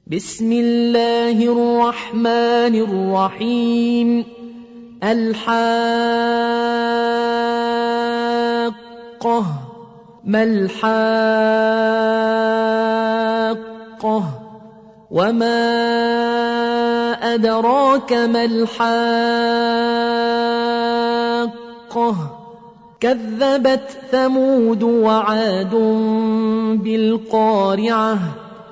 بسم الله الرحمن الرحيم. الحاقة. ما الحاقة؟ وما أدراك ما الحاقة؟ كذبت ثمود وعاد بالقارعة.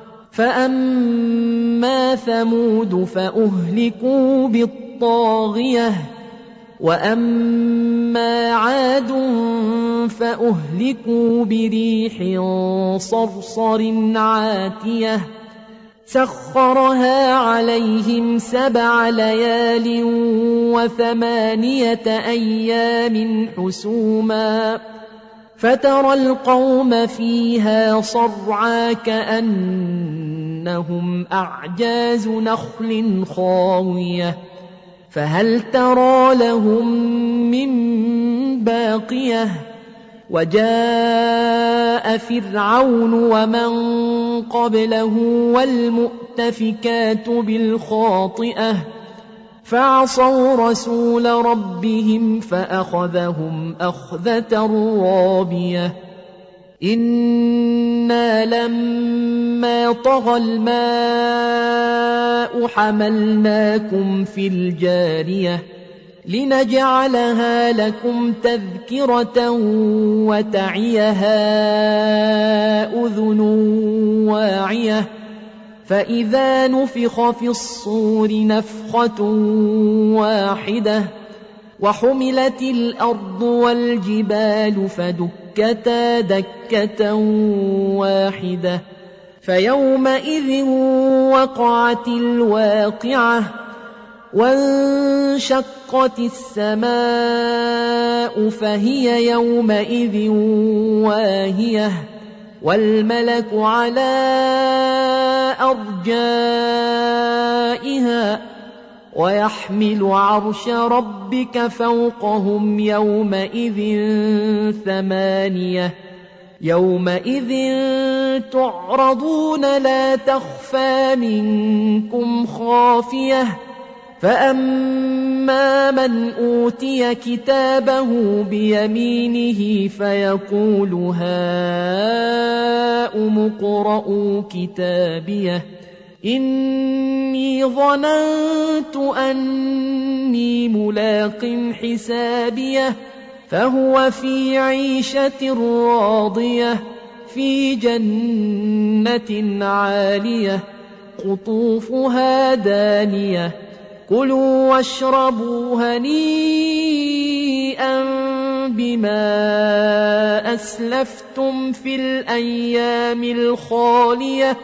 فأما ثمود فأهلكوا بالطاغية، وأما عاد فأهلكوا بريح صرصر عاتية سخرها عليهم 7 ليال و8 أيام حسوما، فترى القوم فيها صرعى كأنهم أعجاز نخل خاوية، فهل ترى لهم من باقية؟ وجاء فرعون ومن قبله والمؤتفكات بالخاطئة، فعصوا رسول ربهم فأخذهم أخذة رابية. إنا لما طغى الماء حملناكم في الجارية لنجعلها لكم تذكرة وتعيها أذن واعية، فإذا نفخ في الصور نفخة واحدة وحملت الأرض والجبال فدكتا دكة واحدة، فيومئذ وقعت الواقعة، وانشقت السماء فهي يومئذ واهية، والملك على أرجائها، ويحمل عرش ربك فوقهم يومئذ 8. يومئذ تعرضون لا تخفى منكم خافية، فأما من أوتي كتابه بيمينه فيقول هاؤم اقرءوا كتابيه إني ظننت أني ملاق حسابيه، فهو في عيشة راضية في جنة عالية قطوفها دانية. كلوا واشربوا هنيئا بما أسلفتم في الأيام الخالية.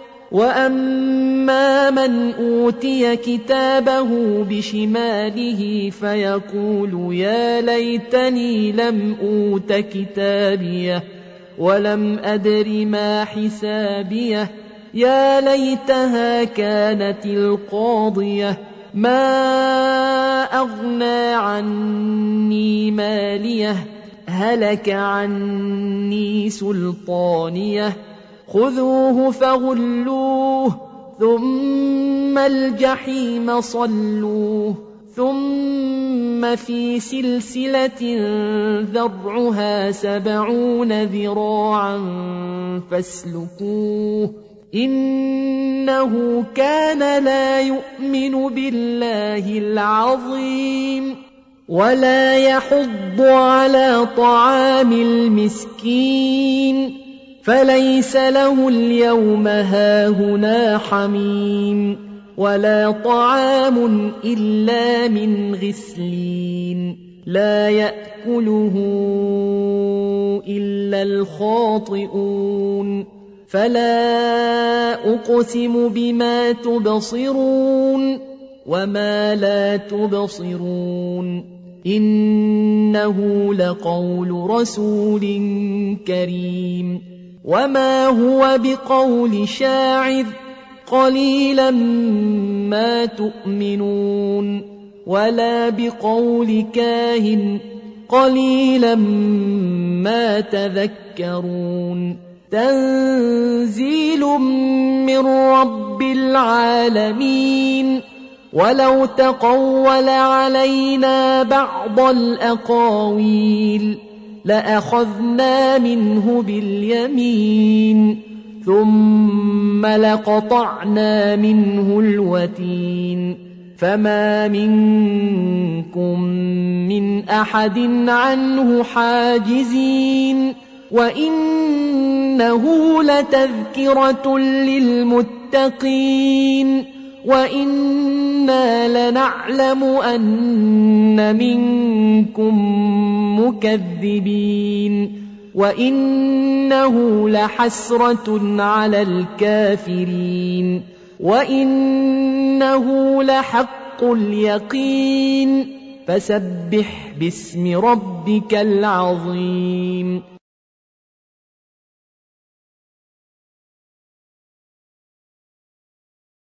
وأما من أوتي كتابه بشماله فيقول يا ليتني لم أوت كتابيه ولم أدر ما حسابيه، يا ليتها كانت القاضية ما أغنى عني ماليه، هلك عني سلطانيه، خذوه فغلوه ثم الجحيم صلوه، ثم في سلسلة ذرعها 70 ذراعا فاسلكوه، إنه كان لا يؤمن بالله العظيم ولا يحض على طعام المسكين، فليس له اليوم هاهنا حميم ولا طعام إلا من غسلين لا يأكله إلا الخاطئون. فلا أقسم بما تبصرون وما لا تبصرون، إنه لقول رسول كريم، وما هو بقول شاعر قليلا ما تؤمنون، ولا بقول كاهن قليلا ما تذكرون. تنزيل من رب العالمين ولو تقول علينا بعض الأقاويل لأخذنا منه باليمين ثم لقطعنا منه الوتين فما منكم من أحد عنه حاجزين وإنه لتذكرة للمتقين وإنا لنعلم أن منكم مكذبين وإنه لحسرة على الكافرين وإنه لحق اليقين فسبح باسم ربك العظيم